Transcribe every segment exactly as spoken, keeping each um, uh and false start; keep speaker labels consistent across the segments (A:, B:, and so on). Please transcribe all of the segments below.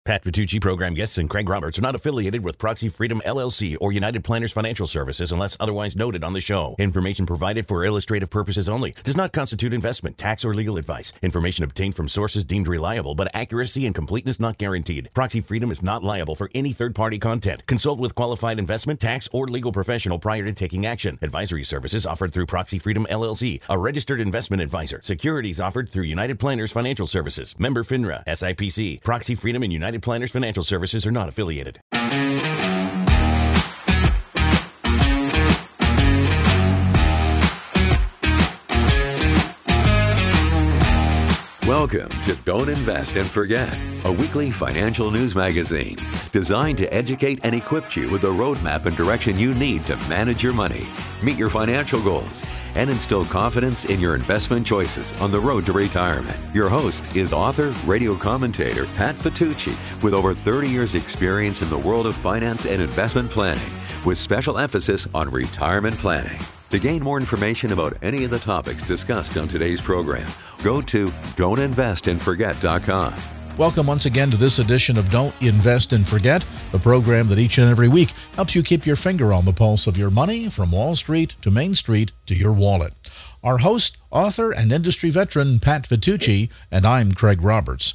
A: Pat Vitucci, program guests, and Craig Roberts are not affiliated with Proxy Freedom L L C or United Planners Financial Services unless otherwise noted on the show. Information provided for illustrative purposes only does not constitute investment, tax, or legal advice. Information obtained from sources deemed reliable, but accuracy and completeness not guaranteed. Proxy Freedom is not liable for any third-party content. Consult with qualified investment, tax, or legal professional prior to taking action. Advisory services offered through Proxy Freedom L L C, a registered investment advisor. Securities offered through United Planners Financial Services. Member FINRA, S I P C. Proxy Freedom and United Planners Financial Services are not affiliated.
B: Welcome to Don't Invest and Forget, a weekly financial news magazine designed to educate and equip you with the roadmap and direction you need to manage your money, meet your financial goals, and instill confidence in your investment choices on the road to retirement. Your host is author, radio commentator Pat Vitucci, with over thirty years experience in the world of finance and investment planning, with special emphasis on retirement planning. To gain more information about any of the topics discussed on today's program, go to don't invest and forget dot com.
C: Welcome once again to this edition of Don't Invest and Forget, the program that each and every week helps you keep your finger on the pulse of your money from Wall Street to Main Street to your wallet. Our host, author, and industry veteran, Pat Vitucci, and I'm Craig Roberts.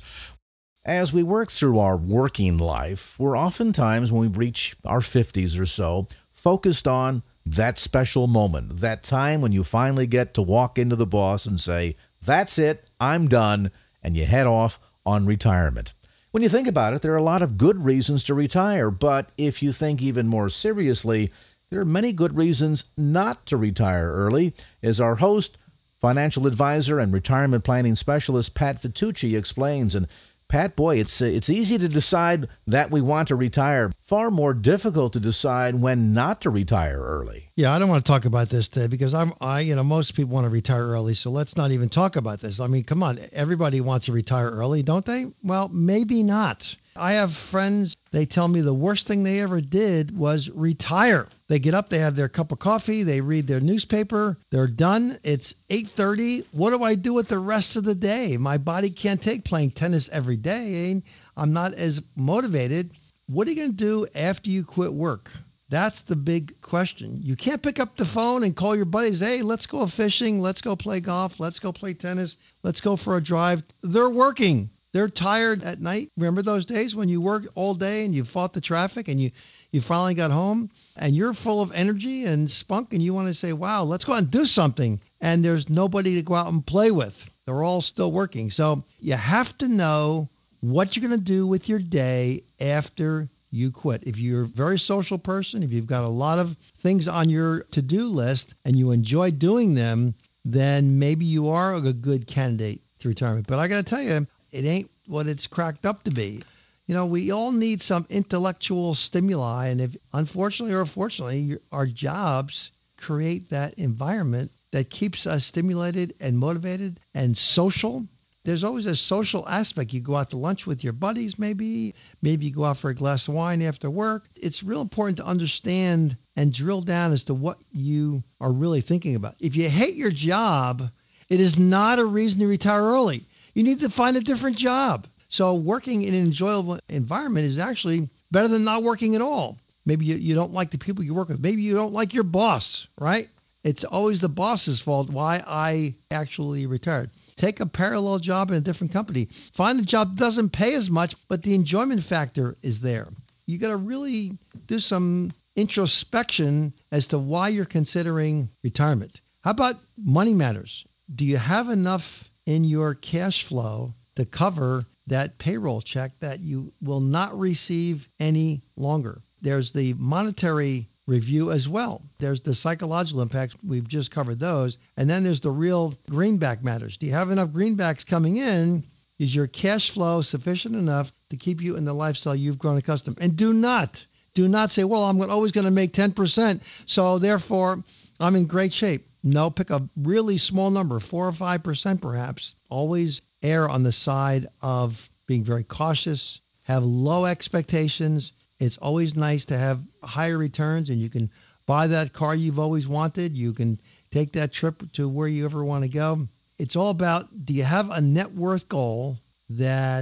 C: As we work through our working life, we're oftentimes, when we reach our fifties or so, focused on that special moment, that time when you finally get to walk into the boss and say, that's it, I'm done, and you head off on retirement. When you think about it, there are a lot of good reasons to retire, but if you think even more seriously, there are many good reasons not to retire early, as our host, financial advisor and retirement planning specialist Pat Vitucci explains. And Pat, boy, it's it's easy to decide that we want to retire. Far more difficult to decide when not to retire early.
D: Yeah, I don't want to talk about this today because I'm, I, you know, most people want to retire early, so let's not even talk about this. I mean, come on, everybody wants to retire early, don't they? Well, maybe not. I have friends, they tell me the worst thing they ever did was retire. They get up, they have their cup of coffee, they read their newspaper, they're done. It's eight thirty. What do I do with the rest of the day? My body can't take playing tennis every day. I'm not as motivated. What are you going to do after you quit work? That's the big question. You can't pick up the phone and call your buddies, hey, let's go fishing, let's go play golf, let's go play tennis, let's go for a drive. They're working. They're tired at night. Remember those days when you worked all day and you fought the traffic and you, you finally got home and you're full of energy and spunk and you want to say, wow, let's go out and do something. And there's nobody to go out and play with. They're all still working. So you have to know what you're going to do with your day after you quit. If you're a very social person, if you've got a lot of things on your to-do list and you enjoy doing them, then maybe you are a good candidate to retirement. But I got to tell you, it ain't what it's cracked up to be. You know, we all need some intellectual stimuli. And if, unfortunately or fortunately, our jobs create that environment that keeps us stimulated and motivated and social. There's always a social aspect. You go out to lunch with your buddies, maybe. Maybe you go out for a glass of wine after work. It's real important to understand and drill down as to what you are really thinking about. If you hate your job, it is not a reason to retire early. You need to find a different job. So working in an enjoyable environment is actually better than not working at all. Maybe you, you don't like the people you work with. Maybe you don't like your boss, right? It's always the boss's fault why I actually retired. Take a parallel job in a different company. Find a job that doesn't pay as much, but the enjoyment factor is there. You got to really do some introspection as to why you're considering retirement. How about money matters? Do you have enough in your cash flow to cover that payroll check that you will not receive any longer? There's the monetary review as well. There's the psychological impacts. We've just covered those. And then there's the real greenback matters. Do you have enough greenbacks coming in? Is your cash flow sufficient enough to keep you in the lifestyle you've grown accustomed? And do not, do not say, well, I'm always going to make ten percent, so therefore I'm in great shape. No, pick a really small number, four or five percent perhaps. Always err on the side of being very cautious, have low expectations. It's always nice to have higher returns, and you can buy that car you've always wanted. You can take that trip to where you ever want to go. It's all about, do you have a net worth goal that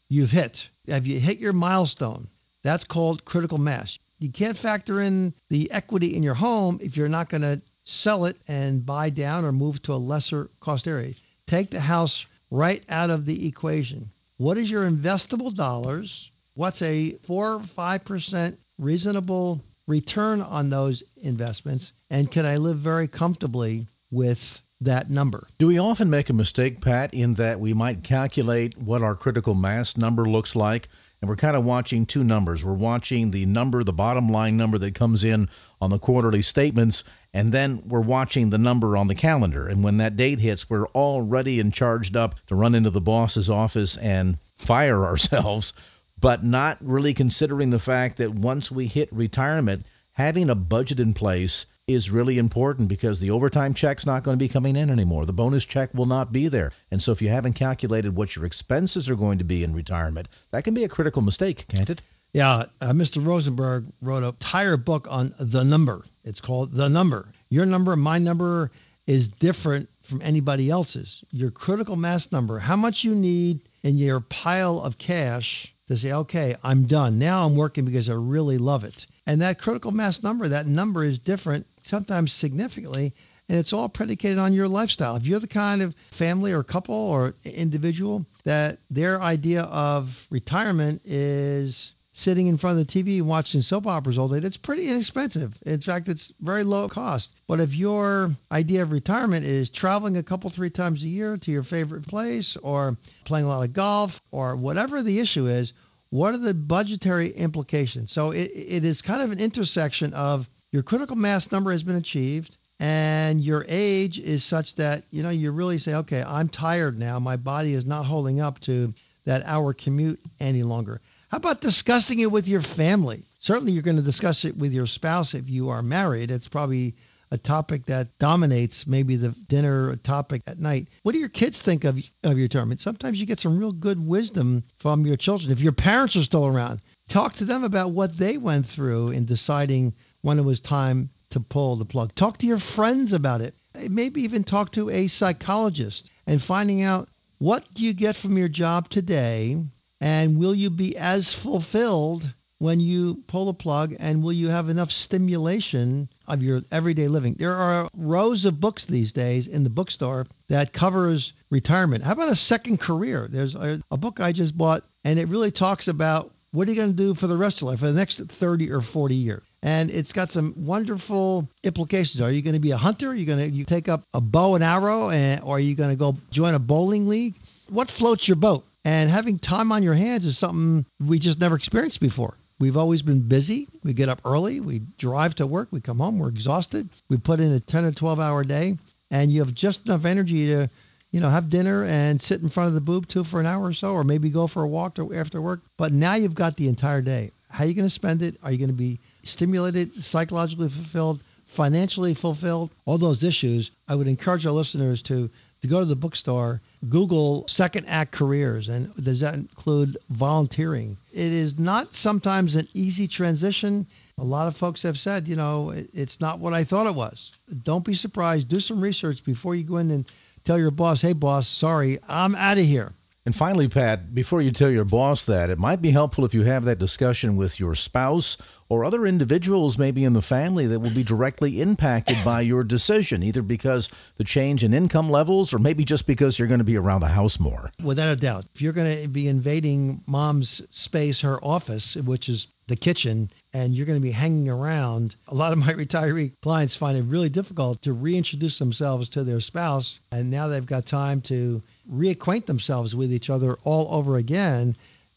D: you've hit. Have you hit your milestone? That's called critical mass. You can't factor in the equity in your home if you're not going to sell it and buy down or move to a lesser cost area. Take the house right out of the equation. What is your investable dollars? What's a four or five percent reasonable return on those investments? And can I live very comfortably with that number?
C: Do we often make a mistake, Pat, in that we might calculate what our critical mass number looks like, and we're kind of watching two numbers. We're watching the number, the bottom line number that comes in on the quarterly statements, and then we're watching the number on the calendar. And when that date hits, we're all ready and charged up to run into the boss's office and fire ourselves, but not really considering the fact that once we hit retirement, having a budget in place is really important, because the overtime check's not going to be coming in anymore. The bonus check will not be there. And so if you haven't calculated what your expenses are going to be in retirement, that can be a critical mistake, can't it?
D: Yeah, uh, Mister Rosenberg wrote an entire book on the number. It's called The Number. Your number, my number is different from anybody else's. Your critical mass number, how much you need in your pile of cash to say, okay, I'm done. Now I'm working because I really love it. And that critical mass number, that number is different, sometimes significantly, and it's all predicated on your lifestyle. If you're the kind of family or couple or individual that their idea of retirement is sitting in front of the T V and watching soap operas all day, it's pretty inexpensive. In fact, it's very low cost. But if your idea of retirement is traveling a couple, three times a year to your favorite place, or playing a lot of golf, or whatever the issue is, what are the budgetary implications? So it, it is kind of an intersection of your critical mass number has been achieved, and your age is such that, you know, you really say, okay, I'm tired now. My body is not holding up to that hour commute any longer. How about discussing it with your family? Certainly you're going to discuss it with your spouse if you are married. It's probably a topic that dominates maybe the dinner topic at night. What do your kids think of, of your retirement? Sometimes you get some real good wisdom from your children. If your parents are still around, talk to them about what they went through in deciding when it was time to pull the plug. Talk to your friends about it. Maybe even talk to a psychologist and finding out, what do you get from your job today, and will you be as fulfilled when you pull the plug, and will you have enough stimulation of your everyday living? There are rows of books these days in the bookstore that covers retirement. How about a second career? There's a, a book I just bought, and it really talks about what are you going to do for the rest of your life, for the next thirty or forty years. And it's got some wonderful implications. Are you going to be a hunter? Are you going to you take up a bow and arrow, and, or are you going to go join a bowling league? What floats your boat? And having time on your hands is something we just never experienced before. We've always been busy. We get up early. We drive to work. We come home. We're exhausted. We put in a ten or twelve hour day, and you have just enough energy to, you know, have dinner and sit in front of the boob too for an hour or so, or maybe go for a walk to, after work. But now you've got the entire day. How are you going to spend it? Are you going to be stimulated, psychologically fulfilled, financially fulfilled? All those issues. I would encourage our listeners to to go to the bookstore, Google second act careers, and does that include volunteering? It is not sometimes an easy transition. A lot of folks have said, you know, it's not what I thought it was. Don't be surprised. Do some research before you go in and tell your boss, hey, boss, sorry, I'm out of here.
C: And finally, Pat, before you tell your boss that, it might be helpful if you have that discussion with your spouse or other individuals maybe in the family that will be directly impacted by your decision, either because the change in income levels or maybe just because you're going to be around the house more.
D: Without a doubt. If you're going to be invading mom's space, her office, which is the kitchen, and you're going to be hanging around, a lot of my retiree clients find it really difficult to reintroduce themselves to their spouse, and now they've got time to reacquaint themselves with each other all over again.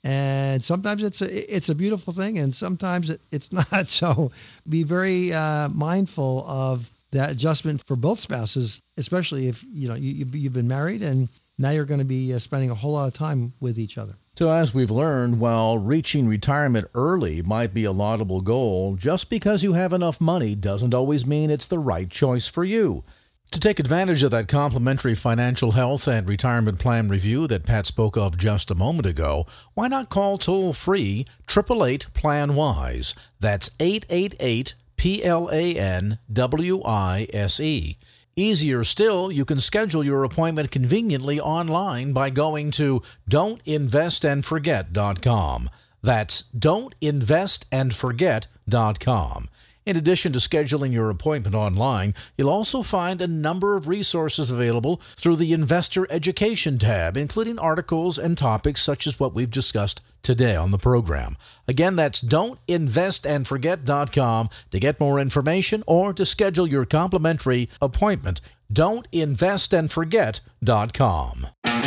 D: And sometimes it's a, it's a beautiful thing, and sometimes it, it's not. So be very uh, mindful of that adjustment for both spouses, especially if you know you, you've, you've been married and now you're going to be uh, spending a whole lot of time with each other.
C: So as we've learned, while reaching retirement early might be a laudable goal, just because you have enough money doesn't always mean it's the right choice for you. To take advantage of that complimentary financial health and retirement plan review that Pat spoke of just a moment ago, why not call toll-free eight eight eight, plan wise? That's eight eight eight, P L A N W I S E. Easier still, you can schedule your appointment conveniently online by going to don't invest and forget dot com. That's don't invest and forget dot com. In addition to scheduling your appointment online, you'll also find a number of resources available through the Investor Education tab, including articles and topics such as what we've discussed today on the program. Again, that's don't invest and forget dot com to get more information or to schedule your complimentary appointment. don't invest and forget dot com.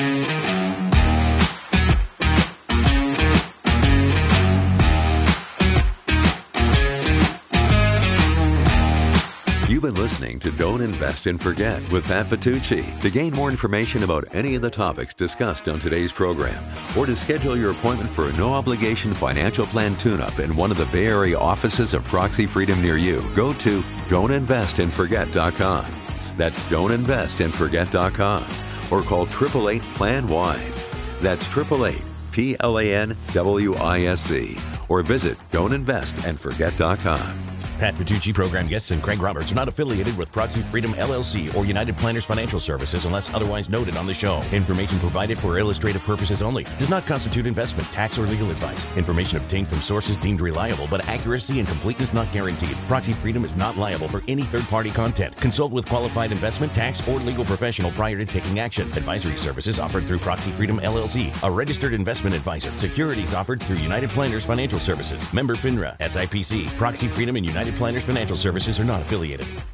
B: You've been listening to Don't Invest and Forget with Pat Vitucci. To gain more information about any of the topics discussed on today's program, or to schedule your appointment for a no-obligation financial plan tune-up in one of the Bay Area offices of Proxy Freedom near you, go to don't invest and forget dot com. That's don't invest and forget dot com. Or call eight eight eight, plan wise. That's eight eight eight, P L A N W I S C. Or visit don't invest and forget dot com.
A: Pat Vitucci, program guests, and Craig Roberts are not affiliated with Proxy Freedom L L C or United Planners Financial Services unless otherwise noted on the show. Information provided for illustrative purposes only. Does not constitute investment, tax, or legal advice. Information obtained from sources deemed reliable, but accuracy and completeness not guaranteed. Proxy Freedom is not liable for any third-party content. Consult with qualified investment, tax, or legal professional prior to taking action. Advisory services offered through Proxy Freedom L L C, a registered investment advisor. Securities offered through United Planners Financial Services. Member FINRA, S I P C. Proxy Freedom and United Planners Financial Services are not affiliated.